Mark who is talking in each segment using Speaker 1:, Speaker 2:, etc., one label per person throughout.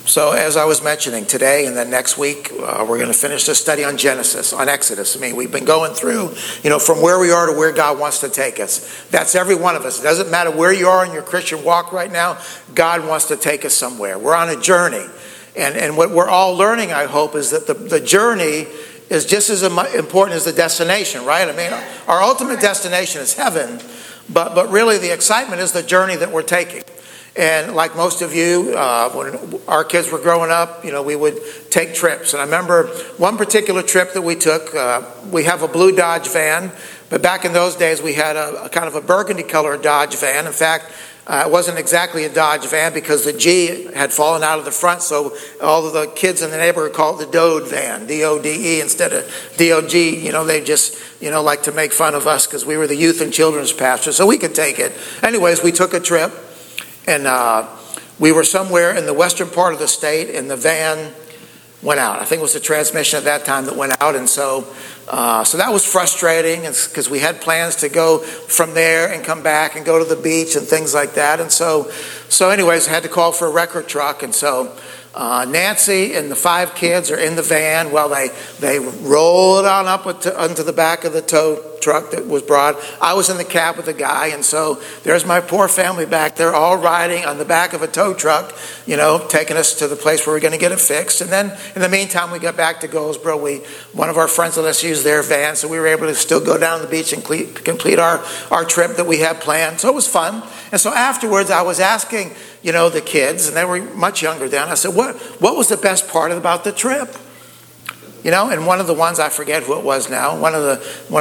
Speaker 1: So as I was mentioning, today and then next week, we're going to finish the study on Genesis, on Exodus. I mean, we've been going through, from where we are to where God wants to take us. That's every one of us. It doesn't matter where you are in your Christian walk right now. God wants to take us somewhere. We're on a journey. And what we're all learning, I hope, is that the journey is just as important as the destination, right? I mean, our ultimate destination is heaven, but really the excitement is the journey that we're taking. And like most of you, when our kids were growing up, we would take trips. And I remember one particular trip that we took. We have a blue Dodge van, but back in those days we had a kind of a burgundy colored Dodge van. In fact, it wasn't exactly a Dodge van because the G had fallen out of the front, so all of the kids in the neighborhood called it the Dode van, D-O-D-E instead of D-O-G. They just, like to make fun of us because we were the youth and children's pastor, so we could take it. Anyways, we took a trip. And we were somewhere in the western part of the state, and the van went out. I think it was the transmission at that time that went out, and so that was frustrating because we had plans to go from there and come back and go to the beach and things like that. And so anyways, I had to call for a record truck, and so Nancy and the 5 kids are in the van. Well, they roll it on up onto the back of the tow truck that was brought. I was in the cab with the guy, and so there's my poor family back there all riding on the back of a tow truck, taking us to the place where we're going to get it fixed. And then in the meantime, we got back to Goldsboro. One of our friends let us use their van, so we were able to still go down to the beach and complete our trip that we had planned. So it was fun. And so afterwards, I was asking, the kids, and they were much younger then. I said, what was the best part about the trip? And one of the ones, I forget who it was now, one of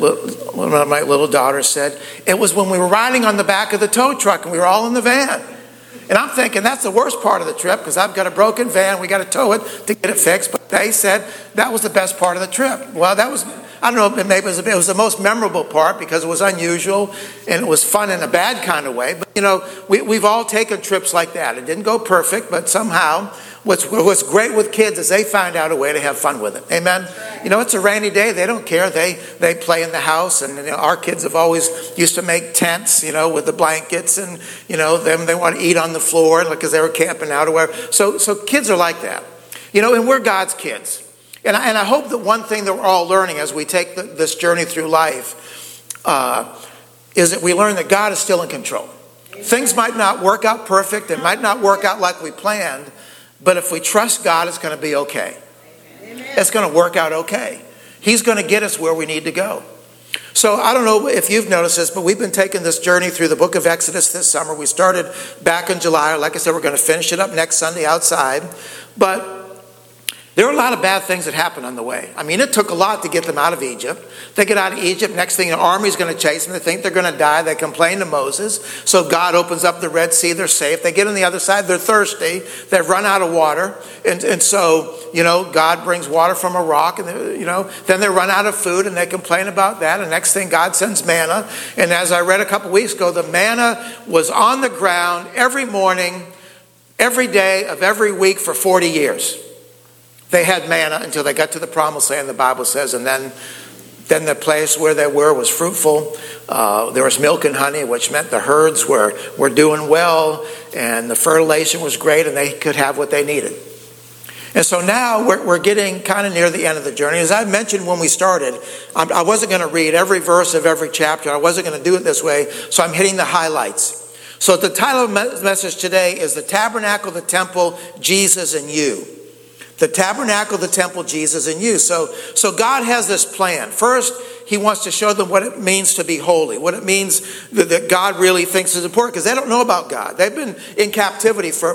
Speaker 1: my little daughters said, it was when we were riding on the back of the tow truck and we were all in the van. And I'm thinking that's the worst part of the trip because I've got a broken van, we got to tow it to get it fixed. But they said that was the best part of the trip. Well, that was, I don't know, maybe it was the most memorable part because it was unusual and it was fun in a bad kind of way. But we've all taken trips like that. It didn't go perfect, but somehow what's great with kids is they find out a way to have fun with it. Amen. It's a rainy day. They don't care. They play in the house, and our kids have always used to make tents, with the blankets, and they want to eat on the floor because they were camping out or whatever. So kids are like that, and we're God's kids. And I hope that one thing that we're all learning as we take this journey through life is that we learn that God is still in control. Things might not work out perfect. It might not work out like we planned. But if we trust God, it's going to be okay. Amen. It's going to work out okay. He's going to get us where we need to go. So I don't know if you've noticed this, but we've been taking this journey through the book of Exodus this summer. We started back in July. Like I said, we're going to finish it up next Sunday outside. But there are a lot of bad things that happened on the way. I mean, it took a lot to get them out of Egypt. They get out of Egypt. Next thing, the army's going to chase them. They think they're going to die. They complain to Moses. So God opens up the Red Sea. They're safe. They get on the other side. They're thirsty. They've run out of water. And so, God brings water from a rock. And, then they run out of food and they complain about that. And next thing, God sends manna. And as I read a couple weeks ago, the manna was on the ground every morning, every day of every week for 40 years. They had manna until they got to the promised land, the Bible says, and then the place where they were was fruitful. There was milk and honey, which meant the herds were doing well, and the fertilization was great, and they could have what they needed. And so now we're getting kind of near the end of the journey. As I mentioned when we started, I wasn't going to read every verse of every chapter. I wasn't going to do it this way, so I'm hitting the highlights. So the title of the message today is The Tabernacle, the Temple, Jesus and You. The tabernacle, the temple, Jesus and you. So God has this plan. First, he wants to show them what it means to be holy, what it means that God really thinks is important, because they don't know about God. They've been in captivity for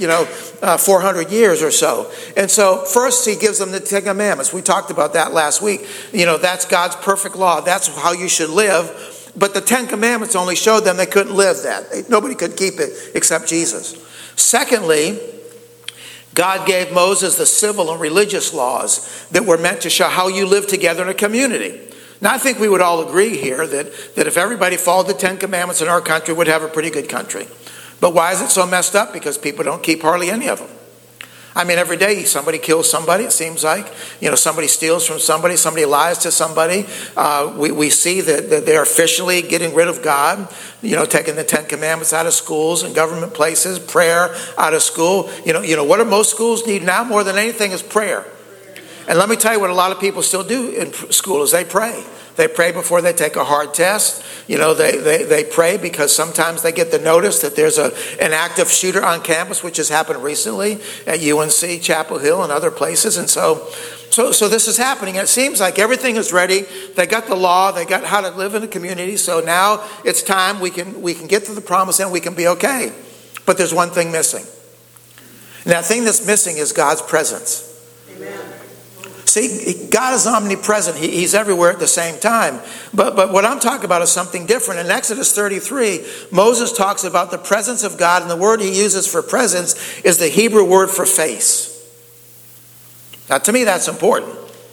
Speaker 1: 400 years or so. And so first he gives them the 10 Commandments. We talked about that last week. That's God's perfect law. That's how you should live. But the 10 Commandments only showed them they couldn't live that. Nobody could keep it except Jesus. Secondly, God gave Moses the civil and religious laws that were meant to show how you live together in a community. Now, I think we would all agree here that if everybody followed the 10 Commandments in our country, we'd have a pretty good country. But why is it so messed up? Because people don't keep hardly any of them. I mean, every day somebody kills somebody, it seems like. Somebody steals from somebody lies to somebody. We see that they're officially getting rid of God, taking the Ten Commandments out of schools and government places, prayer out of school. What do most schools need now more than anything is prayer. And let me tell you what a lot of people still do in school is they pray. They pray before they take a hard test. They pray because sometimes they get the notice that there's an active shooter on campus, which has happened recently at UNC, Chapel Hill, and other places. And so this is happening. It seems like everything is ready. They got the law. They got how to live in a community. So now it's time we can get to the promised land. We can be okay. But there's one thing missing. And that thing that's missing is God's presence. Amen. See, God is omnipresent. He's everywhere at the same time. But what I'm talking about is something different. In Exodus 33, Moses talks about the presence of God, and the word he uses for presence is the Hebrew word for face. Now, to me, that's important.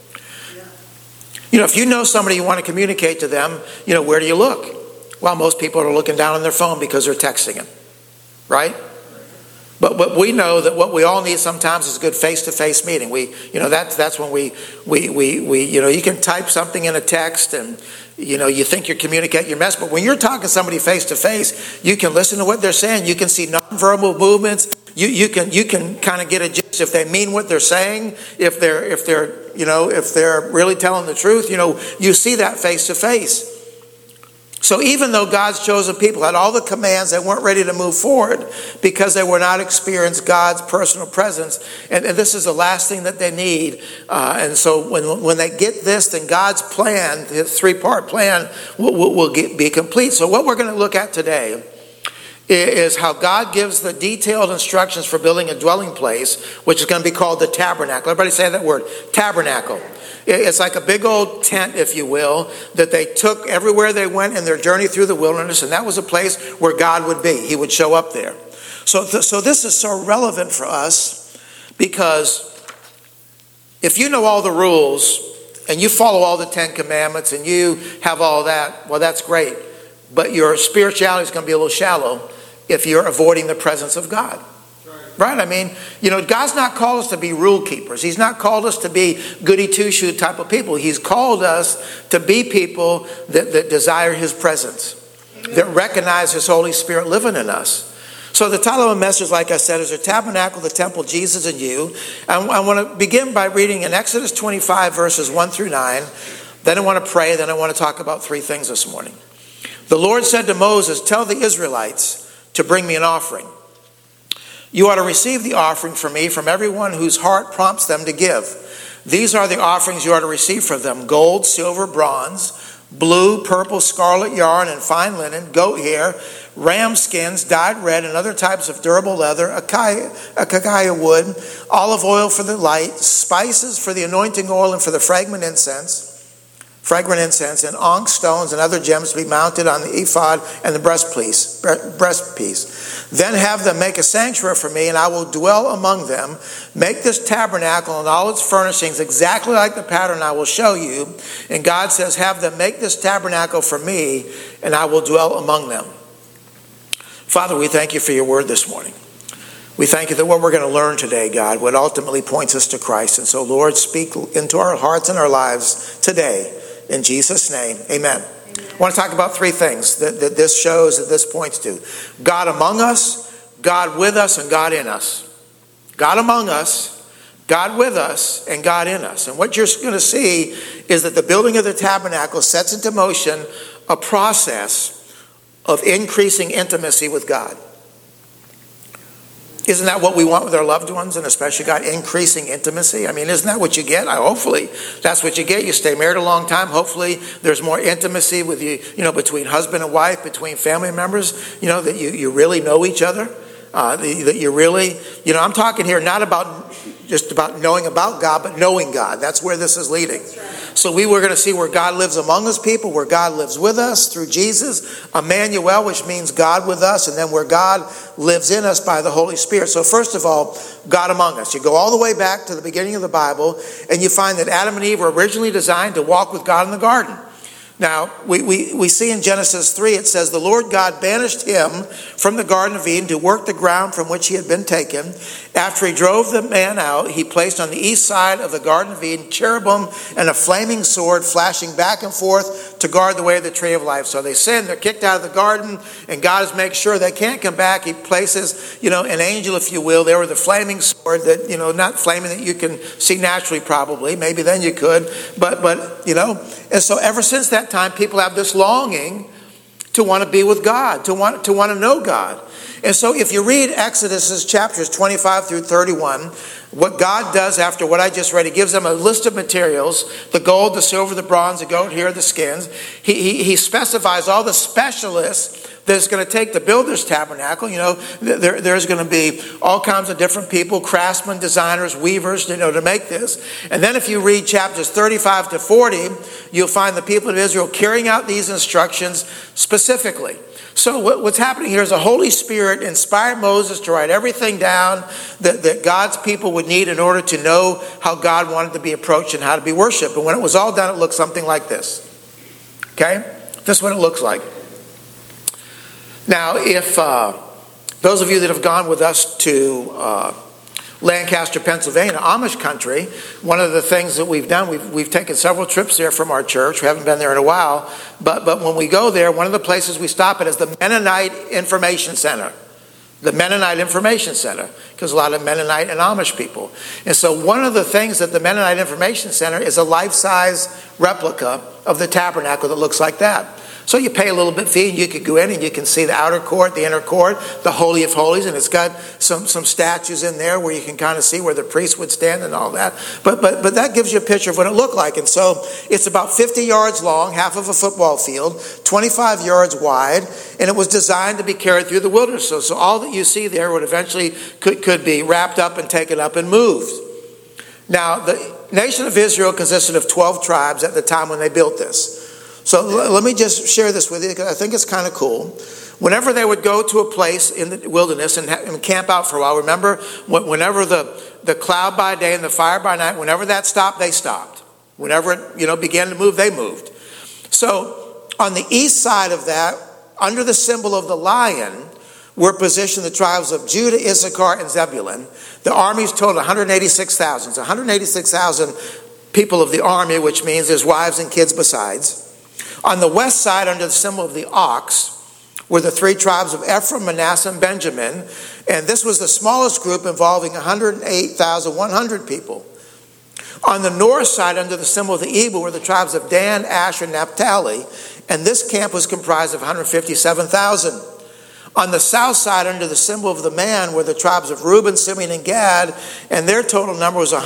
Speaker 1: If you know somebody, you want to communicate to them, where do you look? Well, most people are looking down on their phone because they're texting them, right? But we know that what we all need sometimes is a good face-to-face meeting. That's when we you can type something in a text and you think you're communicating your message, but when you're talking to somebody face-to-face, you can listen to what they're saying. You can see nonverbal movements. You can kind of get a gist if they mean what they're saying. If they're really telling the truth. You see that face-to-face. So even though God's chosen people had all the commands, they weren't ready to move forward because they were not experiencing God's personal presence. And this is the last thing that they need. And so when they get this, then God's plan, his three-part plan, will be complete. So what we're going to look at today is how God gives the detailed instructions for building a dwelling place, which is going to be called the tabernacle. Everybody say that word, tabernacle. It's like a big old tent, if you will, that they took everywhere they went in their journey through the wilderness, and that was a place where God would be. He would show up there. So this is so relevant for us because if you know all the rules and you follow all the 10 Commandments and you have all that, well, that's great. But your spirituality is going to be a little shallow if you're avoiding the presence of God. Right? I mean, God's not called us to be rule keepers. He's not called us to be goody two-shoe type of people. He's called us to be people that desire his presence, that recognize his Holy Spirit living in us. So the title of the message, like I said, is The Tabernacle, the Temple, Jesus and You. And I want to begin by reading in Exodus 25, verses 1 through 9. Then I want to pray. Then I want to talk about three things this morning. The Lord said to Moses, "Tell the Israelites to bring me an offering. You are to receive the offering from me from everyone whose heart prompts them to give. These are the offerings you are to receive from them: gold, silver, bronze, blue, purple, scarlet yarn, and fine linen, goat hair, ram skins dyed red, and other types of durable leather, acacia wood, olive oil for the light, spices for the anointing oil and for the fragrant incense, and onyx stones and other gems to be mounted on the ephod and the breastpiece. Then have them make a sanctuary for me, and I will dwell among them. Make this tabernacle and all its furnishings exactly like the pattern I will show you." And God says, have them make this tabernacle for me, and I will dwell among them. Father, we thank you for your word this morning. We thank you that what we're going to learn today, God, what ultimately points us to Christ. And so, Lord, speak into our hearts and our lives today. In Jesus' name, amen. I want to talk about three things that this shows, that this points to. God among us, God with us, and God in us. God among us, God with us, and God in us. And what you're going to see is that the building of the tabernacle sets into motion a process of increasing intimacy with God. Isn't that what we want with our loved ones, and especially God, increasing intimacy? I mean, isn't that what you get? Hopefully that's what you get. You stay married a long time. Hopefully there's more intimacy with you, between husband and wife, between family members, that you really know each other. That you really, I'm talking here not about just about knowing about God, but knowing God. That's where this is leading. So we're going to see where God lives among his people, where God lives with us through Jesus, Emmanuel, which means God with us, and then where God lives in us by the Holy Spirit. So first of all, God among us. You go all the way back to the beginning of the Bible, and you find that Adam and Eve were originally designed to walk with God in the garden. Now, we see in Genesis 3, it says, the Lord God banished him from the Garden of Eden to work the ground from which he had been taken. After he drove the man out, he placed on the east side of the Garden of Eden cherubim and a flaming sword flashing back and forth to guard the way of the tree of life. So they sin, they're kicked out of the garden, and God is making sure they can't come back. He places, an angel, if you will, there with a flaming sword that, not flaming that you can see naturally probably. Maybe then you could, but and so ever since that time, people have this longing to want to be with God, to want to know God. And so if you read Exodus chapters 25 through 31, what God does after what I just read, he gives them a list of materials: the gold, the silver, the bronze, the goat hair, the skins. He specifies all the specialists that it's going to take to build this tabernacle. There's going to be all kinds of different people, craftsmen, designers, weavers, to make this. And then if you read chapters 35 to 40, you'll find the people of Israel carrying out these instructions specifically. So what's happening here is the Holy Spirit inspired Moses to write everything down that God's people would need in order to know how God wanted to be approached and how to be worshipped. And when it was all done, it looked something like this. Okay? This is what it looks like. Now, if those of you that have gone with us to Lancaster, Pennsylvania, Amish country, one of the things that we've done, we've taken several trips there from our church. We haven't been there in a while, but when we go there, one of the places we stop at is the Mennonite Information Center. The Mennonite Information Center, because a lot of Mennonite and Amish people. And so one of the things at the Mennonite Information Center is a life-size replica of the tabernacle that looks like that. So you pay a little bit fee and you could go in and you can see the outer court, the inner court, the Holy of Holies, and it's got some statues in there where you can kind of see where the priest would stand and all that. But that gives you a picture of what it looked like. And so it's about 50 yards long, half of a football field, 25 yards wide, and it was designed to be carried through the wilderness. So all that you see there would eventually could be wrapped up and taken up and moved. Now, the nation of Israel consisted of 12 tribes at the time when they built this. So let me just share this with you because I think it's kind of cool. Whenever they would go to a place in the wilderness and camp out for a while, remember, whenever the cloud by day and the fire by night, whenever that stopped, they stopped. Whenever it began to move, they moved. So on the east side of that, under the symbol of the lion, were positioned the tribes of Judah, Issachar, and Zebulun. The armies totaled 186,000. So 186,000 people of the army, which means there's wives and kids besides. On the west side, under the symbol of the ox, were the three tribes of Ephraim, Manasseh, and Benjamin. And this was the smallest group, involving 108,100 people. On the north side, under the symbol of the eagle, were the tribes of Dan, Asher, and Naphtali. And this camp was comprised of 157,000. On the south side, under the symbol of the man, were the tribes of Reuben, Simeon, and Gad. And their total number was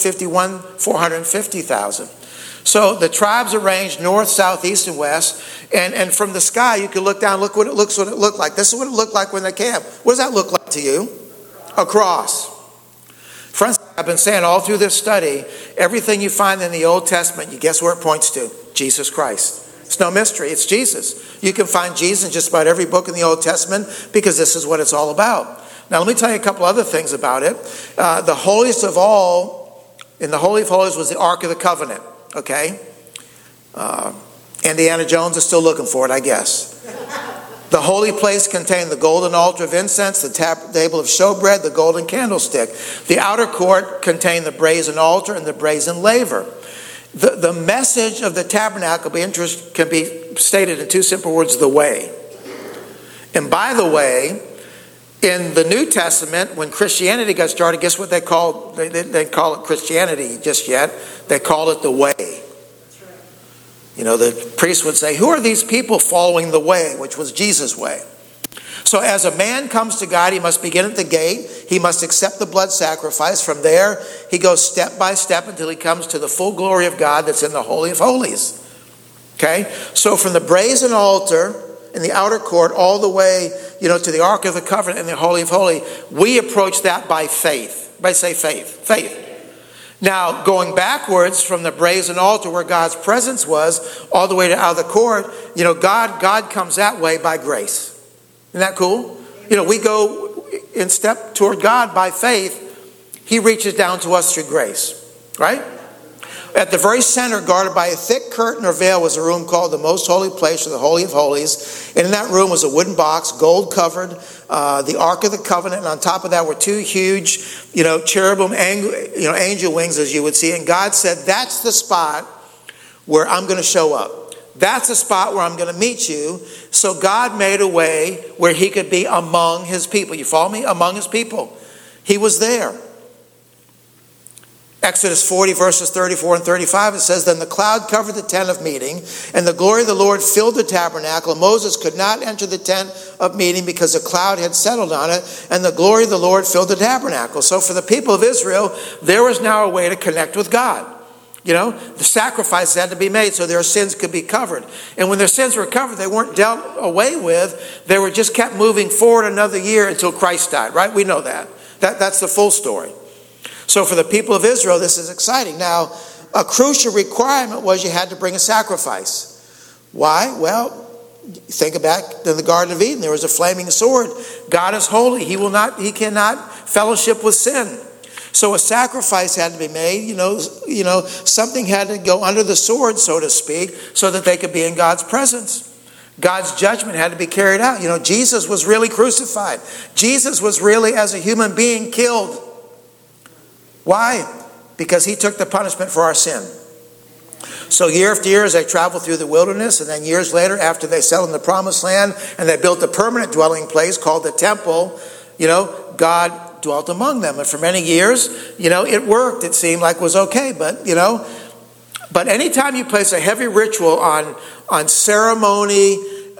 Speaker 1: 450,000. So the tribes arranged north, south, east, and west. And from the sky, you can look down, look what it looked like. This is what it looked like when they camped. What does that look like to you? A cross. Friends, I've been saying all through this study, everything you find in the Old Testament, you guess where it points to? Jesus Christ. It's no mystery. It's Jesus. You can find Jesus in just about every book in the Old Testament because this is what it's all about. Now, let me tell you a couple other things about it. The holiest of all, in the Holy of Holies, was the Ark of the Covenant. Okay? Indiana Jones is still looking for it, I guess. The holy place contained the golden altar of incense, the table of showbread, the golden candlestick. The outer court contained the brazen altar and the brazen laver. The message of the tabernacle can be stated in two simple words: the way. And by the way, in the New Testament, when Christianity got started, guess what they call it? They didn't call it Christianity just yet. They called it the way. The priest would say, who are these people following the way, which was Jesus' way? So as a man comes to God, he must begin at the gate. He must accept the blood sacrifice. From there, he goes step by step until he comes to the full glory of God that's in the Holy of Holies. Okay? So from the brazen altar in the outer court all the way, to the Ark of the Covenant and the Holy of Holies, we approach that by faith. Everybody say faith. Faith. Now, going backwards from the brazen altar where God's presence was, all the way to out of the court, God comes that way by grace. Isn't that cool? We go in step toward God by faith. He reaches down to us through grace. Right? At the very center, guarded by a thick curtain or veil, was a room called the Most Holy Place, or the Holy of Holies. And in that room was a wooden box, gold covered, the Ark of the Covenant. And on top of that were two huge, cherubim, angel wings, as you would see. And God said, that's the spot where I'm going to show up. That's the spot where I'm going to meet you. So God made a way where he could be among his people. You follow me? Among his people. He was there. Exodus 40 verses 34 and 35, it says, then the cloud covered the tent of meeting, and the glory of the Lord filled the tabernacle. And Moses could not enter the tent of meeting because the cloud had settled on it, and the glory of the Lord filled the tabernacle. So for the people of Israel, there was now a way to connect with God. The sacrifices had to be made so their sins could be covered. And when their sins were covered, they weren't dealt away with. They were just kept moving forward another year until Christ died, right? We know that. That's the full story. So for the people of Israel, this is exciting. Now, a crucial requirement was you had to bring a sacrifice. Why? Well, think back to the Garden of Eden. There was a flaming sword. God is holy. He cannot fellowship with sin. So a sacrifice had to be made. Something had to go under the sword, so to speak, so that they could be in God's presence. God's judgment had to be carried out. Jesus was really crucified. Jesus was really, as a human being, killed. Why? Because he took the punishment for our sin. So year after year, as they traveled through the wilderness, and then years later, after they settled in the promised land, and they built a permanent dwelling place called the temple, God dwelt among them. And for many years, it worked. It seemed like it was okay. But anytime you place a heavy ritual on ceremony,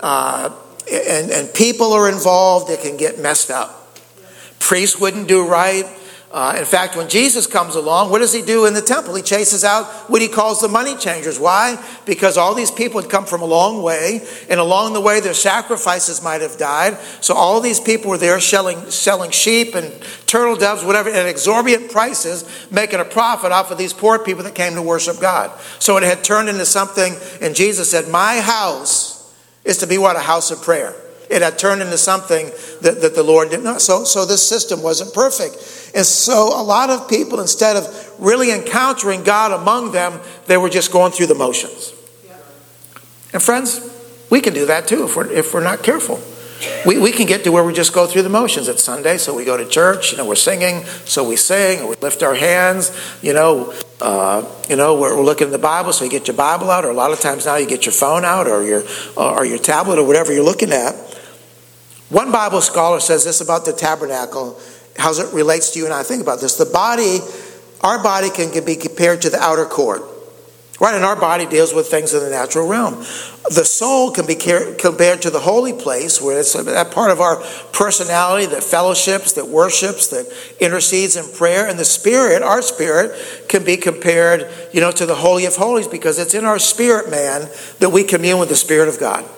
Speaker 1: and people are involved, it can get messed up. Priests wouldn't do right. In fact, when Jesus comes along, what does he do in the temple? He chases out what he calls the money changers. Why? Because all these people had come from a long way, and along the way their sacrifices might have died. So all these people were there selling sheep and turtle doves, whatever, at exorbitant prices, making a profit off of these poor people that came to worship God. So it had turned into something, and Jesus said, my house is to be what? A house of prayer. It had turned into something that the Lord did not. So this system wasn't perfect. And so a lot of people, instead of really encountering God among them, they were just going through the motions. And friends, we can do that too if we're not careful. We can get to where we just go through the motions. It's Sunday, so we go to church. We're singing, so we sing, or we lift our hands. We're looking in the Bible, so you get your Bible out, or a lot of times now you get your phone out, or your tablet, or whatever you're looking at. One Bible scholar says this about the tabernacle, how it relates to you and I. Think about this. Our body can be compared to the outer court. Right? And our body deals with things in the natural realm. The soul can be compared to the holy place, where it's that part of our personality that fellowships, that worships, that intercedes in prayer. And the spirit, our spirit, can be compared, to the Holy of Holies, because it's in our spirit, man, that we commune with the Spirit of God.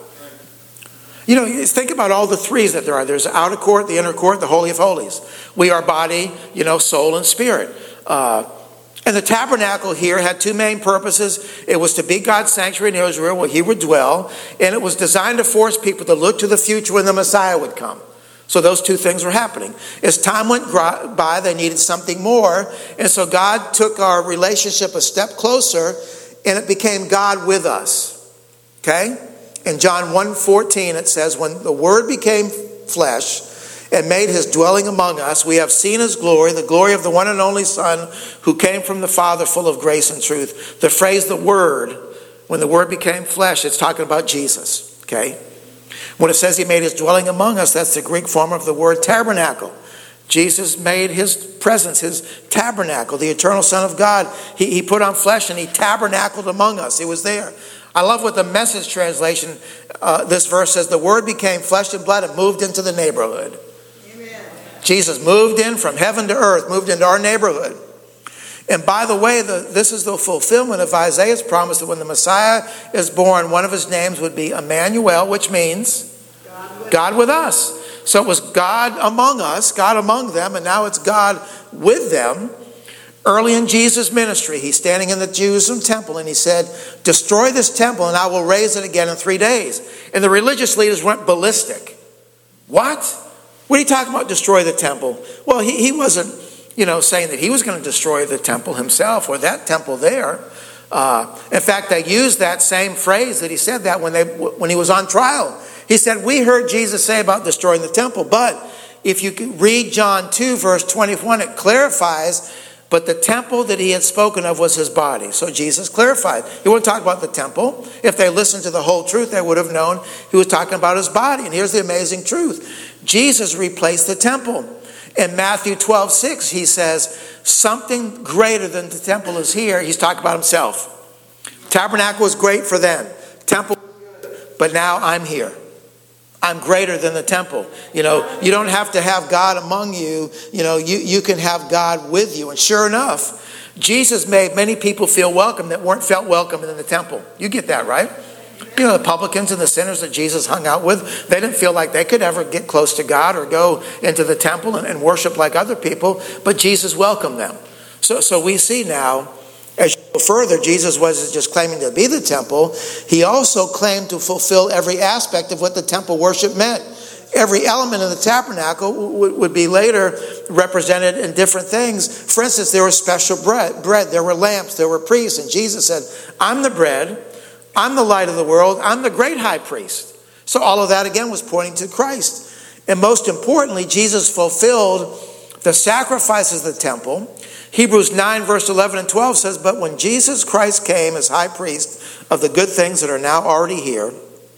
Speaker 1: Think about all the threes that there are. There's the outer court, the inner court, the Holy of Holies. We are body, soul, and spirit. And the tabernacle here had two main purposes. It was to be God's sanctuary in Israel, where he would dwell. And it was designed to force people to look to the future when the Messiah would come. So those two things were happening. As time went by, they needed something more. And so God took our relationship a step closer, and it became God with us. Okay? In John 1:14, it says, when the Word became flesh and made his dwelling among us, we have seen his glory, the glory of the one and only Son who came from the Father, full of grace and truth. The phrase, the Word, when the Word became flesh, it's talking about Jesus. Okay? When it says he made his dwelling among us, that's the Greek form of the word tabernacle. Jesus made his presence, his tabernacle, the eternal Son of God. He put on flesh and he tabernacled among us. He was there. I love what the Message translation, this verse says, the Word became flesh and blood and moved into the neighborhood. Amen. Jesus moved in from heaven to earth, moved into our neighborhood. And by the way, this is the fulfillment of Isaiah's promise that when the Messiah is born, one of his names would be Emmanuel, which means God with us. So it was God among us, God among them, and now it's God with them. Early in Jesus' ministry, he's standing in the Jerusalem temple and he said, destroy this temple and I will raise it again in 3 days. And the religious leaders went ballistic. What? What are you talking about, destroy the temple? Well, he wasn't saying that he was going to destroy the temple himself or that temple there. In fact, they used that same phrase that he said that when he was on trial. He said, we heard Jesus say about destroying the temple, but if you read John 2, verse 21, it clarifies, but the temple that he had spoken of was his body. So Jesus clarified. He wouldn't talk about the temple. If they listened to the whole truth, they would have known he was talking about his body. And here's the amazing truth. Jesus replaced the temple. In Matthew 12:6, he says, something greater than the temple is here. He's talking about himself. Tabernacle was great for then. Temple, but now I'm here. I'm greater than the temple. You don't have to have God among you. You can have God with you. And sure enough, Jesus made many people feel welcome that weren't felt welcome in the temple. You get that, right? The publicans and the sinners that Jesus hung out with, they didn't feel like they could ever get close to God or go into the temple and worship like other people, but Jesus welcomed them. So we see now, as you go further, Jesus wasn't just claiming to be the temple. He also claimed to fulfill every aspect of what the temple worship meant. Every element of the tabernacle would be later represented in different things. For instance, there was special bread. There were lamps. There were priests. And Jesus said, I'm the bread. I'm the light of the world. I'm the great high priest. So all of that, again, was pointing to Christ. And most importantly, Jesus fulfilled the sacrifices of the temple. Hebrews 9, verse 11 and 12 says, but when Jesus Christ came as high priest of the good things that are now already here,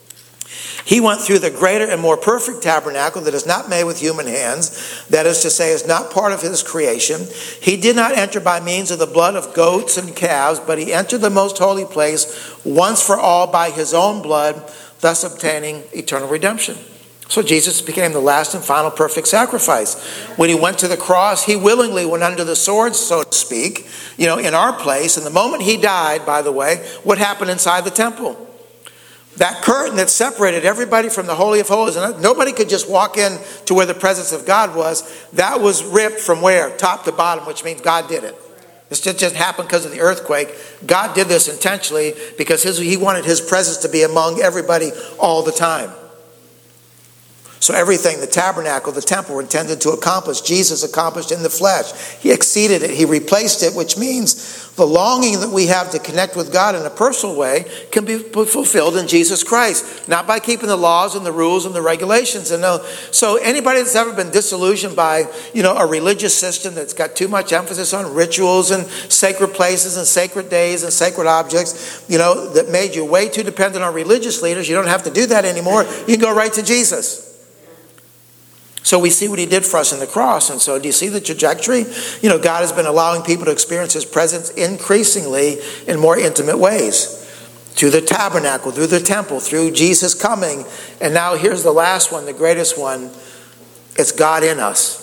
Speaker 1: he went through the greater and more perfect tabernacle that is not made with human hands, that is to say, is not part of his creation. He did not enter by means of the blood of goats and calves, but he entered the most holy place once for all by his own blood, thus obtaining eternal redemption. So Jesus became the last and final perfect sacrifice. When he went to the cross, he willingly went under the sword, so to speak, in our place. And the moment he died, by the way, what happened inside the temple? That curtain that separated everybody from the Holy of Holies, and nobody could just walk in to where the presence of God was, that was ripped from where? Top to bottom, which means God did it. This just happened because of the earthquake. God did this intentionally because he wanted his presence to be among everybody all the time. So everything, the tabernacle, the temple, were intended to accomplish, Jesus accomplished in the flesh. He exceeded it. He replaced it, which means the longing that we have to connect with God in a personal way can be fulfilled in Jesus Christ. Not by keeping the laws and the rules and the regulations. So anybody that's ever been disillusioned by, a religious system that's got too much emphasis on rituals and sacred places and sacred days and sacred objects, that made you way too dependent on religious leaders, you don't have to do that anymore. You can go right to Jesus. So we see what he did for us in the cross. And so do you see the trajectory? God has been allowing people to experience his presence increasingly in more intimate ways. Through the tabernacle, through the temple, through Jesus coming. And now here's the last one, the greatest one. It's God in us.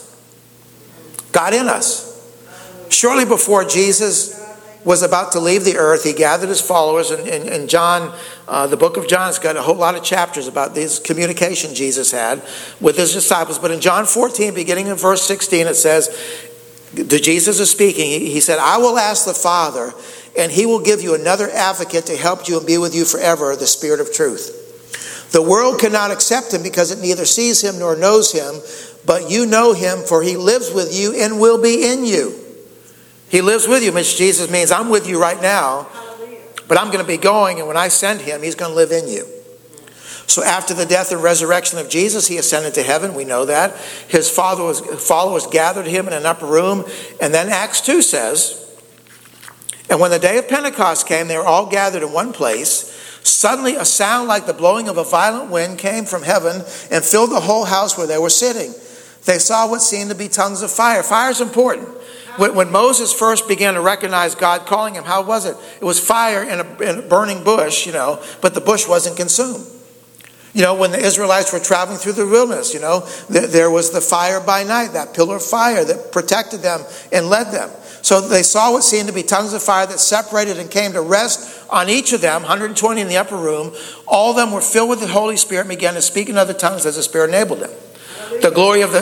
Speaker 1: God in us. Shortly before Jesus was about to leave the earth, he gathered his followers. And John, the book of John, has got a whole lot of chapters about this communication Jesus had with his disciples. But in John 14, beginning in verse 16, it says, Jesus is speaking. He said, I will ask the Father, and he will give you another advocate to help you and be with you forever, the Spirit of truth. The world cannot accept him because it neither sees him nor knows him, but you know him, for he lives with you and will be in you. He lives with you, which Jesus means I'm with you right now, but I'm going to be going, and when I send him, he's going to live in you. So after the death and resurrection of Jesus, he ascended to heaven. We know that. His followers gathered him in an upper room. And then Acts 2 says, and when the day of Pentecost came, they were all gathered in one place. Suddenly a sound like the blowing of a violent wind came from heaven and filled the whole house where they were sitting. They saw what seemed to be tongues of fire. Fire is important. When Moses first began to recognize God calling him, how was it? It was fire in a burning bush, but the bush wasn't consumed. When the Israelites were traveling through the wilderness, there was the fire by night, that pillar of fire that protected them and led them. So they saw what seemed to be tongues of fire that separated and came to rest on each of them, 120 in the upper room. All of them were filled with the Holy Spirit and began to speak in other tongues as the Spirit enabled them. The glory of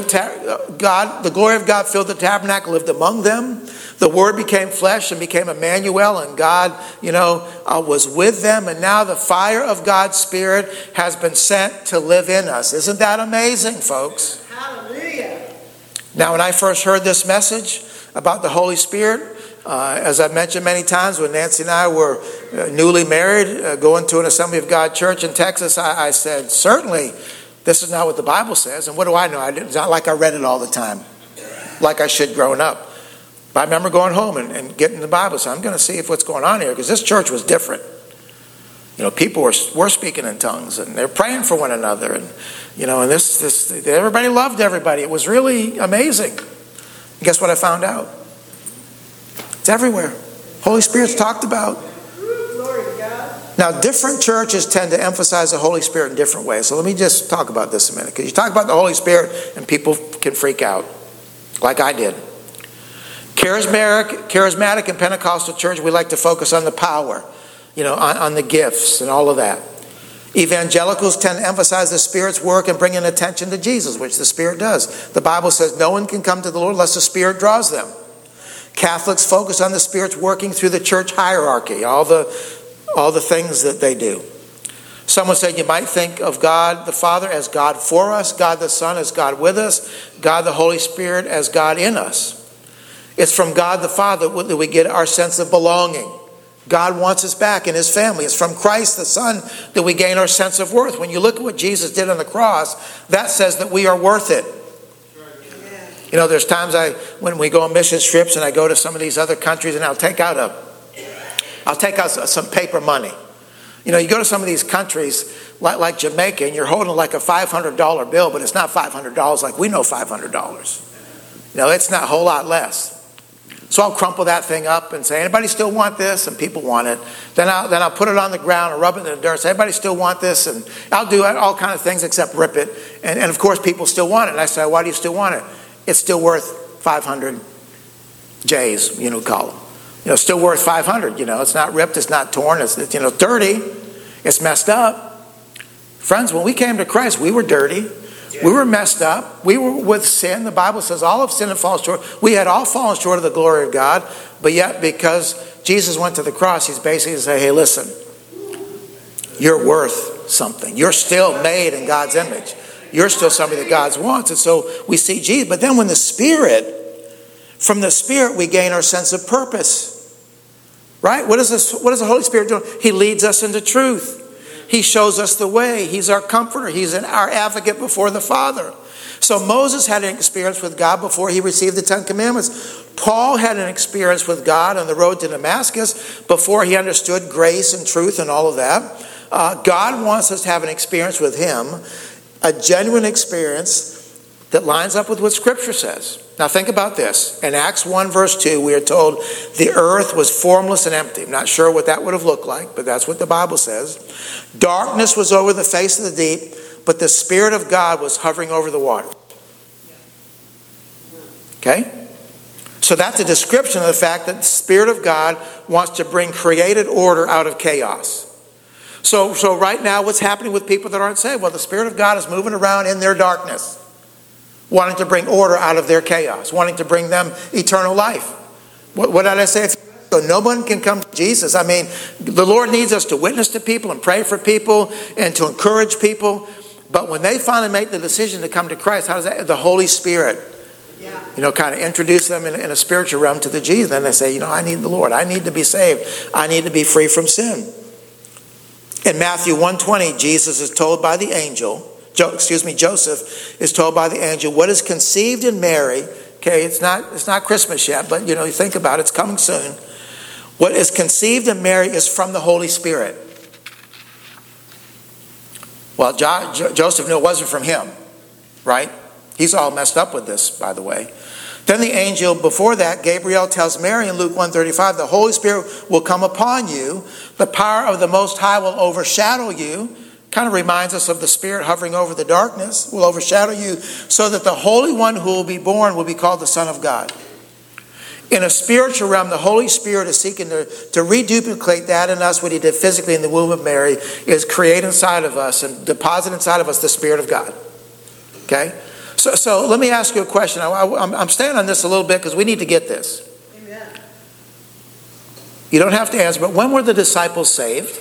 Speaker 1: God filled the tabernacle, lived among them. The Word became flesh and became Emmanuel, and God, was with them. And now the fire of God's Spirit has been sent to live in us. Isn't that amazing, folks?
Speaker 2: Hallelujah.
Speaker 1: Now, when I first heard this message, about the Holy Spirit. As I've mentioned many times, when Nancy and I were newly married, going to an Assembly of God church in Texas, I said, certainly, this is not what the Bible says. And what do I know? It's not like I read it all the time, like I should growing up. But I remember going home and getting the Bible. So I'm going to see if what's going on here, because this church was different. People were speaking in tongues, and they're praying for one another, and and this everybody loved everybody. It was really amazing. And guess what I found out? It's everywhere. Holy Spirit's talked about. Now, different churches tend to emphasize the Holy Spirit in different ways. So let me just talk about this a minute, because you talk about the Holy Spirit and people can freak out, like I did. Charismatic and Pentecostal church, we like to focus on the power, on the gifts and all of that. Evangelicals tend to emphasize the Spirit's work and bringing attention to Jesus, which the Spirit does. The Bible says no one can come to the Lord unless the Spirit draws them. Catholics focus on the Spirit's working through the church hierarchy, all the things that they do. Someone said you might think of God the Father as God for us, God the Son as God with us, God the Holy Spirit as God in us. It's from God the Father that we get our sense of belonging. God wants us back in His family. It's from Christ the Son that we gain our sense of worth. When you look at what Jesus did on the cross, that says that we are worth it. There's times when we go on mission trips and I go to some of these other countries and I'll take out some paper money. You go to some of these countries like Jamaica and you're holding like a $500 bill, but it's not $500 like we know $500. It's not a whole lot less. So I'll crumple that thing up and say, anybody still want this? And people want it. Then I'll put it on the ground and rub it in the dirt. Say, anybody still want this? And I'll do all kinds of things except rip it. And of course people still want it. And I say, why do you still want it? It's still worth 500 J's, call them. Still worth 500, it's not ripped, it's not torn, it's dirty, it's messed up. Friends, when we came to Christ, we were dirty. We were messed up. We were with sin. The Bible says all of sin and fallen short. We had all fallen short of the glory of God. But yet, because Jesus went to the cross, He's basically saying, hey, listen, you're worth something. You're still made in God's image. You're still somebody that God wants. And so we see Jesus. But then from the Spirit, we gain our sense of purpose. Right? What is the Holy Spirit doing? He leads us into truth. He shows us the way. He's our comforter. He's our advocate before the Father. So Moses had an experience with God before he received the Ten Commandments. Paul had an experience with God on the road to Damascus before he understood grace and truth and all of that. God wants us to have an experience with Him, a genuine experience that lines up with what Scripture says. Now think about this. In Acts 1 verse 2, we are told the earth was formless and empty. I'm not sure what that would have looked like, but that's what the Bible says. Darkness was over the face of the deep, but the Spirit of God was hovering over the water. Okay? So that's a description of the fact that the Spirit of God wants to bring created order out of chaos. So right now, what's happening with people that aren't saved? Well, the Spirit of God is moving around in their darkness, wanting to bring order out of their chaos, wanting to bring them eternal life. What did I say? So no one can come to Jesus. I mean, the Lord needs us to witness to people and pray for people and to encourage people. But when they finally make the decision to come to Christ, how does that? The Holy Spirit, kind of introduce them in a spiritual realm to the Jesus. Then they say, I need the Lord. I need to be saved. I need to be free from sin. In Matthew 1:20, Jesus is told by the angel, Joseph is told by the angel, what is conceived in Mary, okay, it's not Christmas yet, but you think about it, it's coming soon. What is conceived in Mary is from the Holy Spirit. Well, Joseph knew it wasn't from him, right? He's all messed up with this, by the way. Then the angel, before that, Gabriel tells Mary in Luke 1:35, the Holy Spirit will come upon you. The power of the Most High will overshadow you. Kind of reminds us of the Spirit hovering over the darkness, will overshadow you, so that the Holy One who will be born will be called the Son of God. In a spiritual realm, the Holy Spirit is seeking to reduplicate that in us, what He did physically in the womb of Mary, is create inside of us and deposit inside of us the Spirit of God. Okay? So let me ask you a question. I'm staying on this a little bit because we need to get this.
Speaker 2: Amen.
Speaker 1: You don't have to answer, but when were the disciples saved?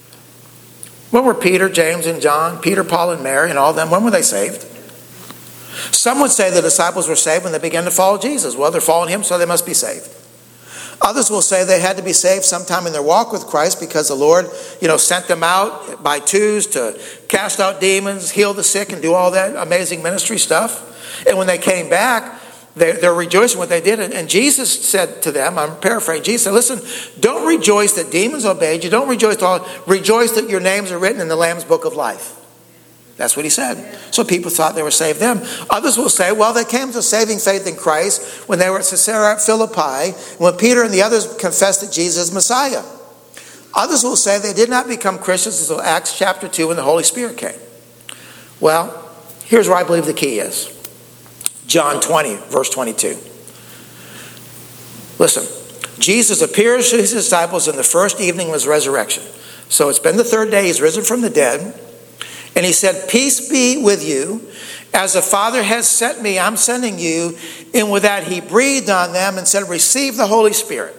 Speaker 1: When were Peter, James, and John, Peter, Paul, and Mary, and all of them, when were they saved? Some would say the disciples were saved when they began to follow Jesus. Well, they're following him, so they must be saved. Others will say they had to be saved sometime in their walk with Christ because the Lord, sent them out by twos to cast out demons, heal the sick, and do all that amazing ministry stuff. And when they came back, they're rejoicing what they did. And Jesus said to them, I'm paraphrasing, Jesus said, listen, don't rejoice that demons obeyed you. Don't rejoice that your names are written in the Lamb's book of life. That's what he said. So people thought they were saved then. Others will say, well, they came to saving faith in Christ when they were at Caesarea Philippi, when Peter and the others confessed that Jesus is Messiah. Others will say they did not become Christians until Acts chapter 2 when the Holy Spirit came. Well, here's where I believe the key is. John 20, verse 22. Listen, Jesus appears to his disciples in the first evening of his resurrection. So it's been the third day, he's risen from the dead. And he said, peace be with you. As the Father has sent me, I'm sending you. And with that, he breathed on them and said, receive the Holy Spirit.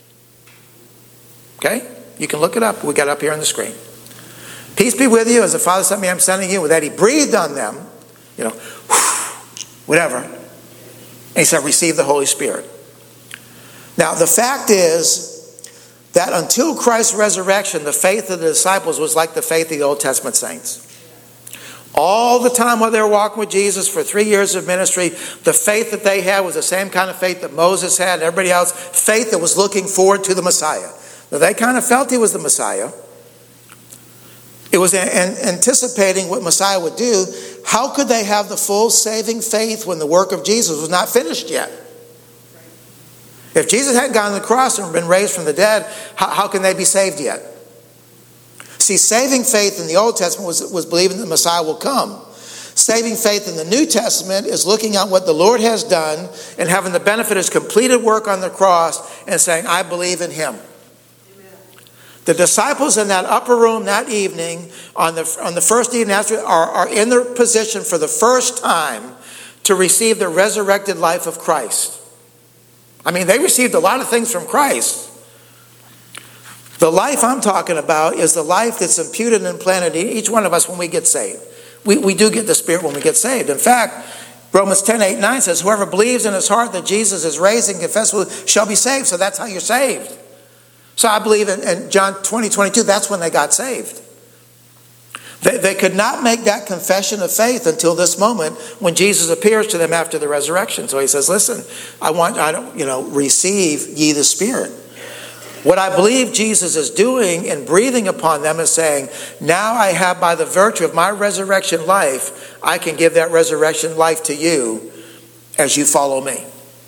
Speaker 1: Okay? You can look it up. We got it up here on the screen. Peace be with you. As the Father sent me, I'm sending you. With that, he breathed on them. Whatever. And he said, receive the Holy Spirit. Now, the fact is that until Christ's resurrection, the faith of the disciples was like the faith of the Old Testament saints. All the time while they were walking with Jesus for 3 years of ministry, the faith that they had was the same kind of faith that Moses had and everybody else, faith that was looking forward to the Messiah. Now, they kind of felt he was the Messiah. It was anticipating what Messiah would do. How could they have the full saving faith when the work of Jesus was not finished yet? If Jesus hadn't gone to the cross and been raised from the dead, how can they be saved yet? See, saving faith in the Old Testament was believing that the Messiah will come. Saving faith in the New Testament is looking at what the Lord has done and having the benefit of his completed work on the cross and saying, I believe in him. Amen. The disciples in that upper room that evening, on the first evening after, are in their position for the first time to receive the resurrected life of Christ. I mean, they received a lot of things from Christ. The life I'm talking about is the life that's imputed and implanted in each one of us when we get saved. We do get the Spirit when we get saved. In fact, Romans 10:8-9 says, whoever believes in his heart that Jesus is raised and confesses shall be saved. So that's how you're saved. So I believe in John 20:22, that's when they got saved. They could not make that confession of faith until this moment when Jesus appears to them after the resurrection. So he says, listen, receive ye the Spirit. What I believe Jesus is doing and breathing upon them is saying, now I have, by the virtue of my resurrection life, I can give that resurrection life to you as you follow me.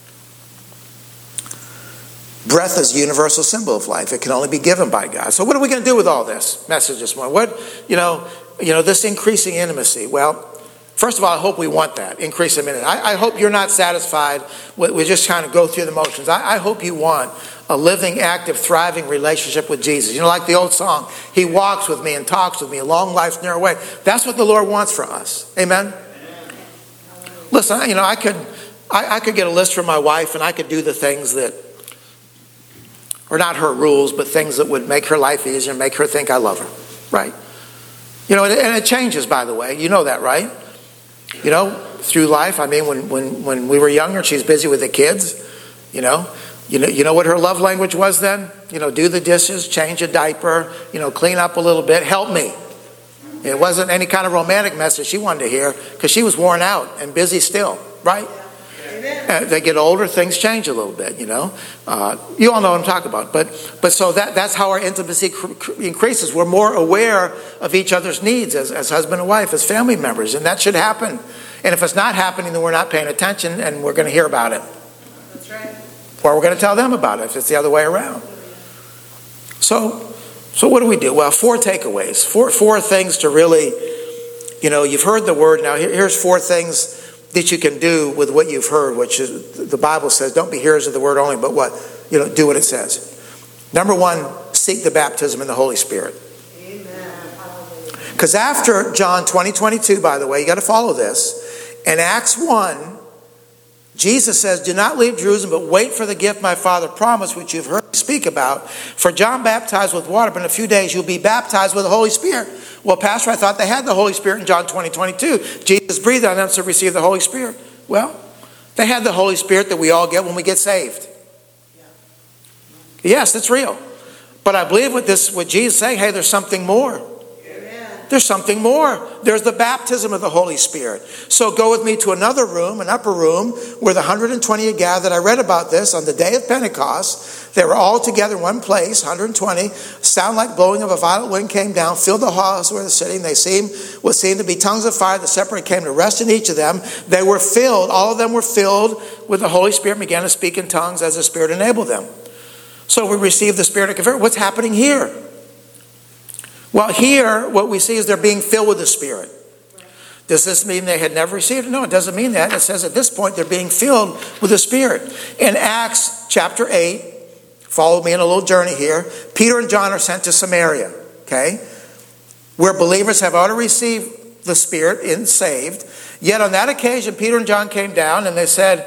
Speaker 1: Breath is a universal symbol of life. It can only be given by God. So what are we going to do with all this message this morning? This increasing intimacy. Well, first of all, I hope we want that, increase in intimacy. I hope you're not satisfied with just trying to go through the motions. I hope you want a living, active, thriving relationship with Jesus. Like the old song, he walks with me and talks with me, a long life's near way. That's what the Lord wants for us. Amen? Listen, I could get a list from my wife and I could do the things that, or not her rules, but things that would make her life easier and make her think I love her. Right? And it changes, by the way. You know that, right? Through life. I mean, when we were younger, she's busy with the kids. You know what her love language was then? Do the dishes, change a diaper, clean up a little bit, help me. It wasn't any kind of romantic message she wanted to hear because she was worn out and busy still, right? They get older, things change a little bit, You all know what I'm talking about. But so that's how our intimacy increases. We're more aware of each other's needs as husband and wife, as family members, and that should happen. And if it's not happening, then we're not paying attention and we're going to hear about it.
Speaker 2: That's right.
Speaker 1: Or we're going to tell them about it if it's the other way around. So what do we do? Well, 4 takeaways. Four things to really, you've heard the word. Now here's 4 things that you can do with what you've heard, which is the Bible says, don't be hearers of the word only, but what? Do what it says. Number 1, seek the baptism in the Holy Spirit. Because after John 20:22, by the way, you got to follow this. In Acts 1, Jesus says, do not leave Jerusalem, but wait for the gift my Father promised, which you've heard me speak about. For John baptized with water, but in a few days you'll be baptized with the Holy Spirit. Well, Pastor, I thought they had the Holy Spirit in John 20:22. Jesus breathed on them to receive the Holy Spirit. Well, they had the Holy Spirit that we all get when we get saved. Yes, that's real. But I believe with Jesus is saying, hey, there's something more. There's something more. There's the baptism of the Holy Spirit. So go with me to another room, an upper room, where the 120 had gathered. I read about this on the day of Pentecost. They were all together in one place, 120. Sound like blowing of a violent wind came down, filled the house where they're sitting. They what seemed to be tongues of fire that separated came to rest in each of them. They were filled, all of them were filled with the Holy Spirit and began to speak in tongues as the Spirit enabled them. So we received the Spirit of conversion. What's happening here? Well, here, what we see is they're being filled with the Spirit. Does this mean they had never received it? No, it doesn't mean that. It says at this point they're being filled with the Spirit. In Acts chapter 8, follow me in a little journey here, Peter and John are sent to Samaria, okay, where believers have already received the Spirit and saved. Yet on that occasion, Peter and John came down and they said,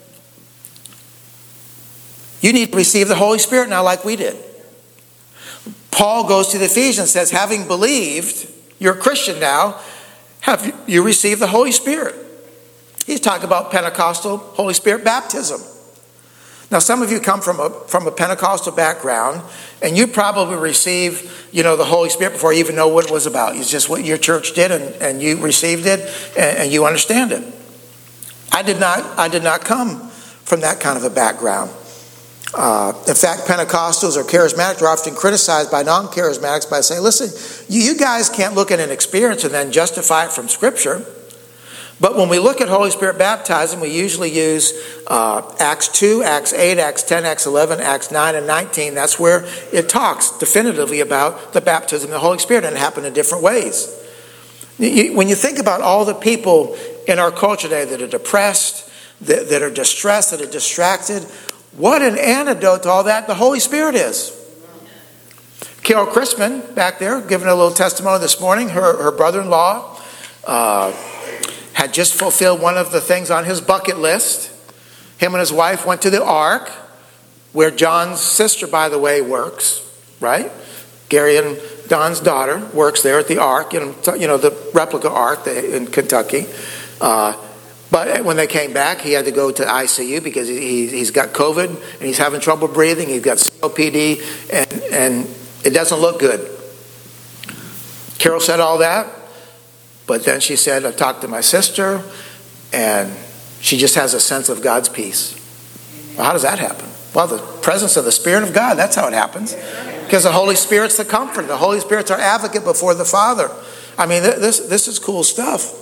Speaker 1: you need to receive the Holy Spirit now like we did. Paul goes to the Ephesians and says, having believed, you're a Christian now, have you received the Holy Spirit? He's talking about Pentecostal Holy Spirit baptism. Now, some of you come from a Pentecostal background, and you probably received, the Holy Spirit before you even know what it was about. It's just what your church did, and you received it, and you understand it. I did not come from that kind of a background. In fact, Pentecostals or charismatics are often criticized by non-charismatics by saying, listen, you guys can't look at an experience and then justify it from Scripture. But when we look at Holy Spirit baptism, we usually use Acts 2, Acts 8, Acts 10, Acts 11, Acts 9, and 19. That's where it talks definitively about the baptism of the Holy Spirit, and it happened in different ways. When you think about all the people in our culture today that are depressed, that are distressed, that are distracted, what an antidote to all that the Holy Spirit is. Carol Christman, back there, giving a little testimony this morning. Her brother-in-law had just fulfilled one of the things on his bucket list. Him and his wife went to the Ark, where John's sister, by the way, works, right? Gary and Don's daughter works there at the Ark, the replica Ark in Kentucky. But when they came back, he had to go to ICU because he's got COVID and he's having trouble breathing. He's got COPD and it doesn't look good. Carol said all that, but then she said, I talked to my sister and she just has a sense of God's peace. Well, how does that happen? Well, the presence of the Spirit of God, that's how it happens. Because the Holy Spirit's the comforter. The Holy Spirit's our advocate before the Father. I mean, this is cool stuff.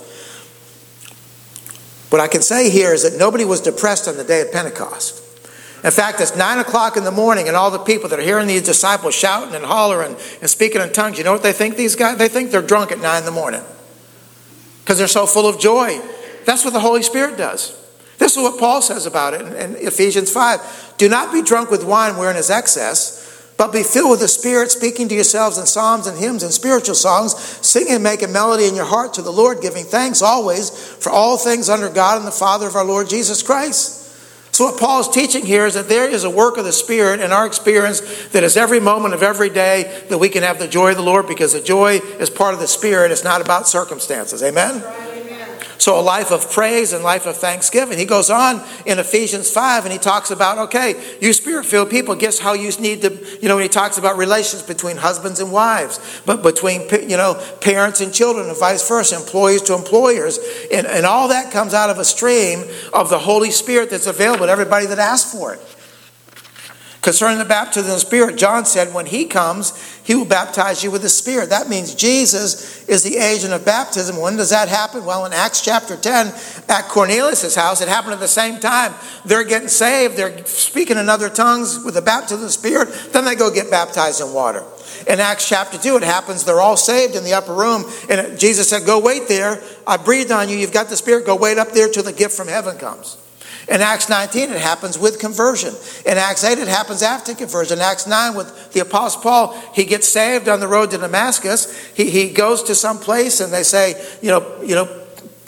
Speaker 1: What I can say here is that nobody was depressed on the day of Pentecost. In fact, it's 9 o'clock in the morning and all the people that are hearing these disciples shouting and hollering and speaking in tongues, you know what they think these guys? They think they're drunk at 9 in the morning because they're so full of joy. That's what the Holy Spirit does. This is what Paul says about it in Ephesians 5. Do not be drunk with wine wherein is excess, but be filled with the Spirit, speaking to yourselves in psalms and hymns and spiritual songs, singing and making melody in your heart to the Lord, giving thanks always for all things under God and the Father of our Lord Jesus Christ. So what Paul is teaching here is that there is a work of the Spirit in our experience that is every moment of every day that we can have the joy of the Lord, because the joy is part of the Spirit. It's not about circumstances. Amen? So a life of praise and life of thanksgiving. He goes on in Ephesians 5 and he talks about, okay, you Spirit-filled people, guess how you need to, when he talks about relations between husbands and wives, but between, parents and children and vice versa, employees to employers. And all that comes out of a stream of the Holy Spirit that's available to everybody that asks for it. Concerning the baptism of the Spirit, John said when he comes, he will baptize you with the Spirit. That means Jesus is the agent of baptism. When does that happen? Well, in Acts chapter 10, at Cornelius' house, it happened at the same time. They're getting saved. They're speaking in other tongues with the baptism of the Spirit. Then they go get baptized in water. In Acts chapter 2, it happens. They're all saved in the upper room. And Jesus said, go wait there. I breathed on you. You've got the Spirit. Go wait up there till the gift from heaven comes. In Acts 19, it happens with conversion. In Acts 8, it happens after conversion. In Acts 9, with the Apostle Paul, he gets saved on the road to Damascus. He goes to some place and they say,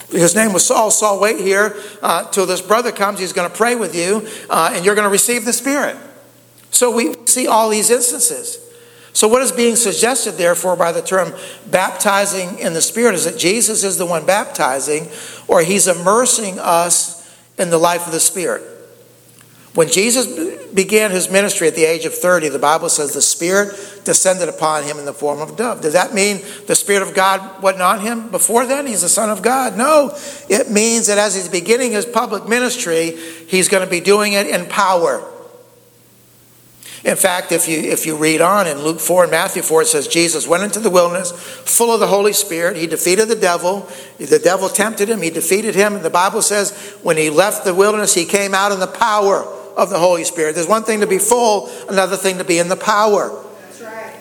Speaker 1: His name was Saul. Saul, wait here till this brother comes. He's going to pray with you, and you're going to receive the Spirit. So we see all these instances. So what is being suggested, therefore, by the term baptizing in the Spirit is that Jesus is the one baptizing, or he's immersing us in the life of the Spirit. When Jesus began his ministry at the age of 30, the Bible says the Spirit descended upon him in the form of a dove. Does that mean the Spirit of God wasn't on him before then? He's the Son of God? No. It means that as he's beginning his public ministry, he's going to be doing it in power. In fact, if you read on in Luke 4 and Matthew 4, it says Jesus went into the wilderness full of the Holy Spirit. He defeated the devil. The devil tempted him. He defeated him. And the Bible says when he left the wilderness, he came out in the power of the Holy Spirit. There's one thing to be full, another thing to be in the power.
Speaker 2: That's right.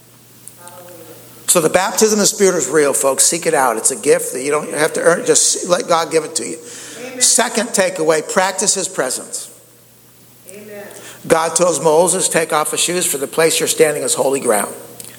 Speaker 1: So the baptism of the Spirit is real, folks. Seek it out. It's a gift that you don't have to earn it. Just let God give it to you.
Speaker 2: Amen.
Speaker 1: Second takeaway, practice his presence.
Speaker 2: Amen.
Speaker 1: God tells Moses, take off his shoes, for the place you're standing is holy ground.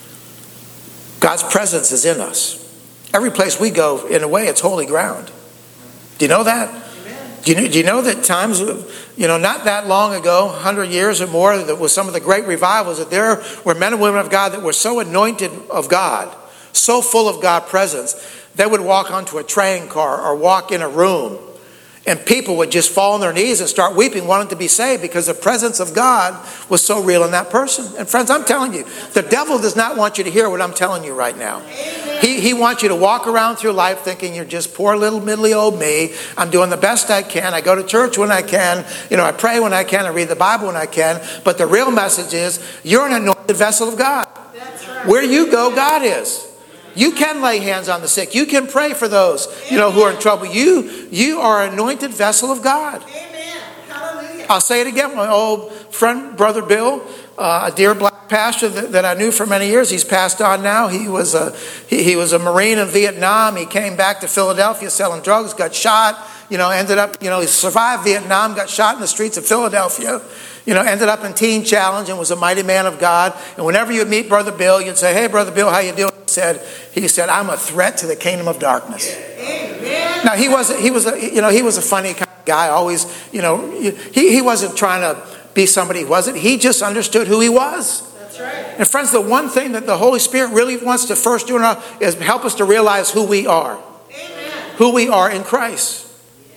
Speaker 1: God's presence is in us. Every place we go, in a way, it's holy ground. Do you know that?
Speaker 2: Amen.
Speaker 1: Do you know that times, not that long ago, 100 years or more, that was some of the great revivals, that there were men and women of God that were so anointed of God, so full of God's presence, they would walk onto a train car or walk in a room, and people would just fall on their knees and start weeping, wanting to be saved, because the presence of God was so real in that person. And friends, I'm telling you, the devil does not want you to hear what I'm telling you right now. He wants you to walk around through life thinking you're just poor little middly old me. I'm doing the best I can. I go to church when I can. I pray when I can. I read the Bible when I can. But the real message is you're an anointed vessel of God.
Speaker 2: That's right.
Speaker 1: Where you go, God is. You can lay hands on the sick. You can pray for those, who are in trouble. You are an anointed vessel of God.
Speaker 2: Amen. Hallelujah.
Speaker 1: I'll say it again. My old friend, Brother Bill, a dear black pastor that I knew for many years. He's passed on now. He was a Marine in Vietnam. He came back to Philadelphia selling drugs, got shot, ended up, he survived Vietnam, got shot in the streets of Philadelphia. Ended up in Teen Challenge and was a mighty man of God. And whenever you'd meet Brother Bill, you'd say, "Hey, Brother Bill, how you doing?" He said, "I'm a threat to the kingdom of darkness."
Speaker 2: Amen.
Speaker 1: Now he was a funny kind of guy. Always, he wasn't trying to be somebody he wasn't. He just understood who he was.
Speaker 2: That's right.
Speaker 1: And friends, the one thing that the Holy Spirit really wants to first do is help us to realize who we are.
Speaker 2: Amen.
Speaker 1: Who we are in Christ.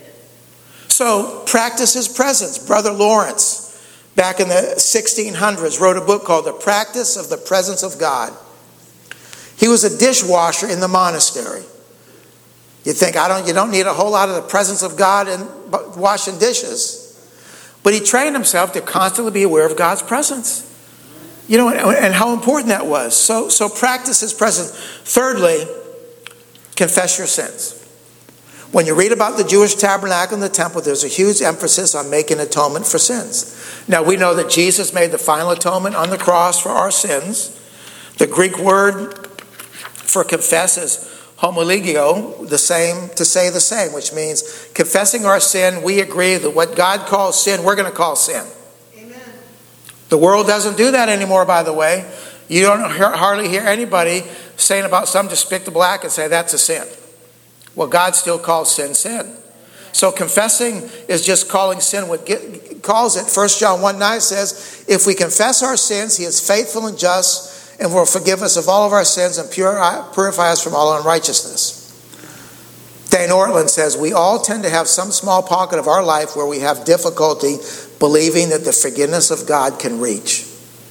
Speaker 1: So practice his presence. Brother Lawrence, back in the 1600s, wrote a book called The Practice of the Presence of God. He was a dishwasher in the monastery. You think, you don't need a whole lot of the presence of God in washing dishes. But he trained himself to constantly be aware of God's presence. And how important that was. So practice his presence. Thirdly, confess your sins. When you read about the Jewish tabernacle and the temple, there's a huge emphasis on making atonement for sins. Now, we know that Jesus made the final atonement on the cross for our sins. The Greek word for confess is homologio, to say the same, which means confessing our sin, we agree that what God calls sin, we're going to call sin.
Speaker 2: Amen.
Speaker 1: The world doesn't do that anymore, by the way. You don't hardly hear anybody saying about some despicable act and say that's a sin. Well, God still calls sin, sin. So confessing is just calling sin what calls it. 1 John 1:9 says, if we confess our sins, he is faithful and just and will forgive us of all of our sins and purify us from all unrighteousness. Dane Ortland says, we all tend to have some small pocket of our life where we have difficulty believing that the forgiveness of God can reach.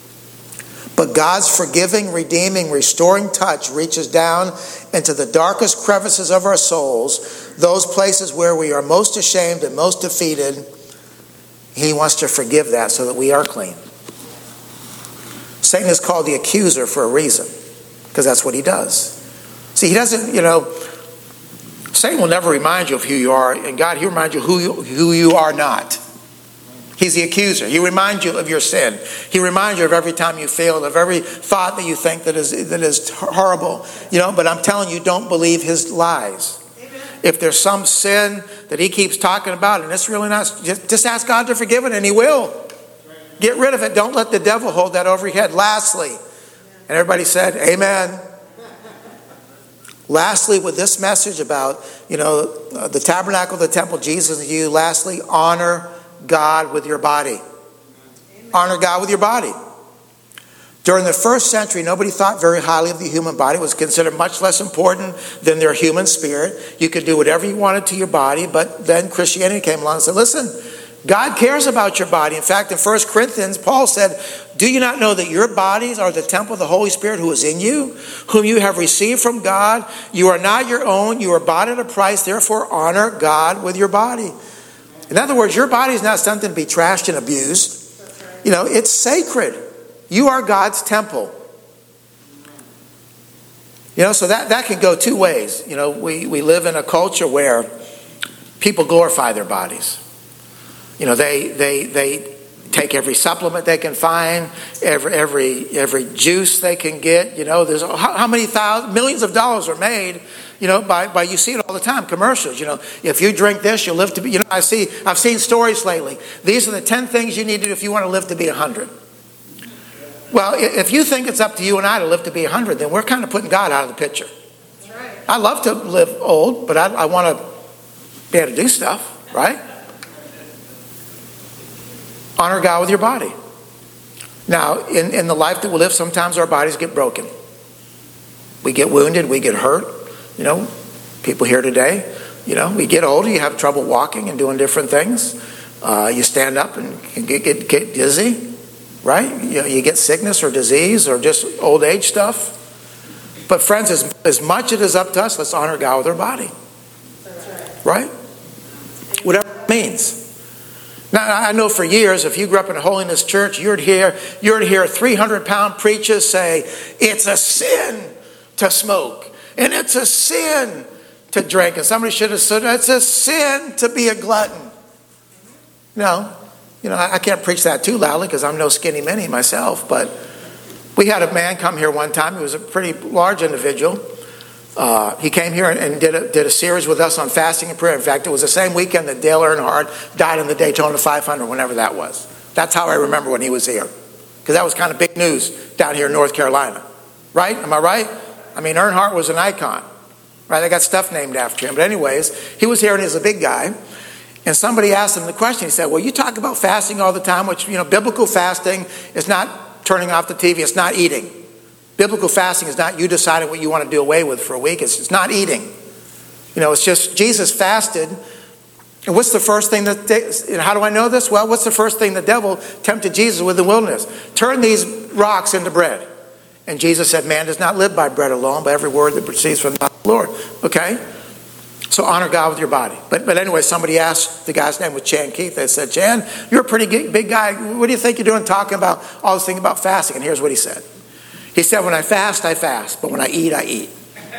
Speaker 1: But God's forgiving, redeeming, restoring touch reaches down into the darkest crevices of our souls, those places where we are most ashamed and most defeated. He wants to forgive that so that we are clean. Satan is called the accuser for a reason, because that's what he does. See, he doesn't, Satan will never remind you of who you are, and God, he'll remind you who you are not. He's the accuser. He reminds you of your sin. He reminds you of every time you failed, of every thought that you think that is horrible. But I'm telling you, don't believe his lies.
Speaker 2: Amen.
Speaker 1: If there's some sin that he keeps talking about, and it's really not, just ask God to forgive it, and he will. Get rid of it. Don't let the devil hold that over your head. Lastly, and everybody said, amen. Lastly, with this message about, the tabernacle, the temple, Jesus and you, lastly, honor God with your body. Honor God with your body. During the first century, nobody thought very highly of the human body. It was considered much less important than their human spirit. You could do whatever you wanted to your body, but then Christianity came along and said, listen, God cares about your body. In fact, in 1 Corinthians, Paul said, do you not know that your bodies are the temple of the Holy Spirit who is in you, whom you have received from God? You are not your own. You are bought at a price. Therefore, honor God with your body. In other words, your body is not something to be trashed and abused. It's sacred. You are God's temple. So that can go two ways. We live in a culture where people glorify their bodies. They take every supplement they can find, every juice they can get. There's how many millions of dollars are made, by you see it all the time, commercials. If you drink this, you'll live to be. I've seen stories lately. These are the 10 things you need to do if you want to live to be 100. Well, if you think it's up to you and I to live to be 100, then we're kind of putting God out of the picture.
Speaker 2: That's right.
Speaker 1: I love to live old, but I want to be able to do stuff, right? Honor God with your body. Now, in the life that we live, sometimes our bodies get broken. We get wounded, we get hurt. People here today, we get older, you have trouble walking and doing different things. You stand up and get dizzy. Right? You get sickness or disease or just old age stuff. But friends, as much as it is up to us, let's honor God with our body. Right? Whatever it means. Now, I know for years, if you grew up in a holiness church, you'd hear 300-pound preachers say, it's a sin to smoke. And it's a sin to drink. And somebody should have said, it's a sin to be a glutton. No. I can't preach that too loudly because I'm no skinny mini myself, but we had a man come here one time. He was a pretty large individual. He came here and did a series with us on fasting and prayer. In fact, it was the same weekend that Dale Earnhardt died in the Daytona 500, whenever that was. That's how I remember when he was here, because that was kind of big news down here in North Carolina. Right? Am I right? Earnhardt was an icon. Right? They got stuff named after him. But anyways, he was here and he's a big guy. And somebody asked him the question. He said, well, you talk about fasting all the time, which, biblical fasting is not turning off the TV. It's not eating. Biblical fasting is not you deciding what you want to do away with for a week. It's not eating. It's just Jesus fasted. And what's the first thing and how do I know this? Well, what's the first thing the devil tempted Jesus with in the wilderness? Turn these rocks into bread. And Jesus said, man does not live by bread alone, but every word that proceeds from the Lord. Okay? So honor God with your body. But anyway, somebody asked, the guy's name was Chan Keith. They said, Chan, you're a pretty big guy. What do you think you're doing talking about all this thing about fasting? And here's what he said. He said, when I fast, but when I eat.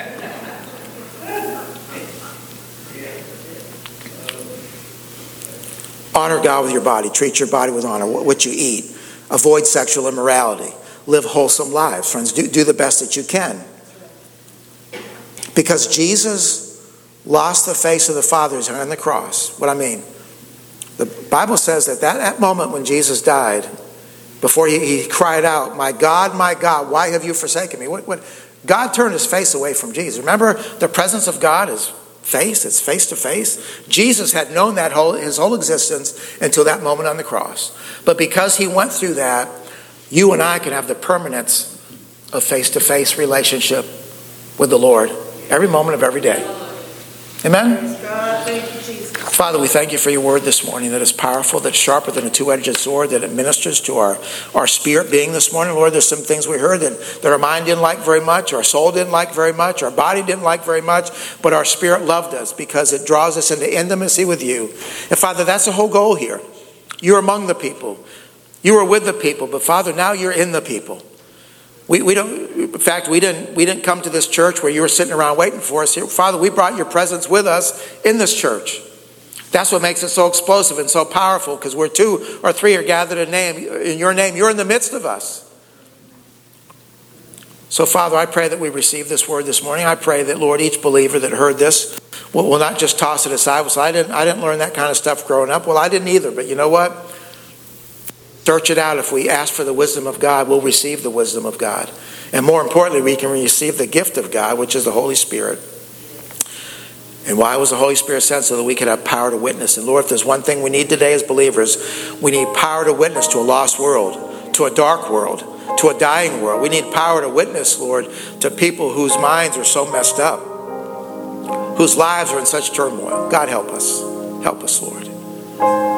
Speaker 1: Honor God with your body. Treat your body with honor. What you eat. Avoid sexual immorality. Live wholesome lives. Friends, do the best that you can. Because Jesus lost the face of the Father on the cross. What I mean, the Bible says that moment when Jesus died, before he cried out, my God, why have you forsaken me? What God turned his face away from Jesus. Remember, the presence of God is face. It's face to face. Jesus had known that his whole existence until that moment on the cross. But because he went through that, you and I can have the permanence of face-to-face relationship with the Lord every moment of every day. Amen?
Speaker 2: God, thank you, Jesus.
Speaker 1: Father, we thank you for your word this morning that is powerful, that's sharper than a two-edged sword, that it ministers to our spirit being this morning. Lord, there's some things we heard that our mind didn't like very much, our soul didn't like very much, our body didn't like very much, but our spirit loved us because it draws us into intimacy with you. And Father, that's the whole goal here. You're among the people. You were with the people, but Father, now you're in the people. We don't. In fact, we didn't come to this church where you were sitting around waiting for us. Father, we brought your presence with us in this church. That's what makes it so explosive and so powerful, because where 2 or 3 are gathered in your name, you're in the midst of us. So, Father, I pray that we receive this word this morning. I pray that, Lord, each believer that heard this will not just toss it aside. Well, I didn't learn that kind of stuff growing up. Well, I didn't either. But you know what? search it out. If we ask for the wisdom of God, we'll receive the wisdom of God. And more importantly, we can receive the gift of God, which is the Holy Spirit. And why was the Holy Spirit sent? So that we could have power to witness. And Lord, if there's one thing we need today as believers, we need power to witness to a lost world, to a dark world, to a dying world. We need power to witness, Lord, to people whose minds are so messed up, whose lives are in such turmoil. God, help us. Help us, Lord.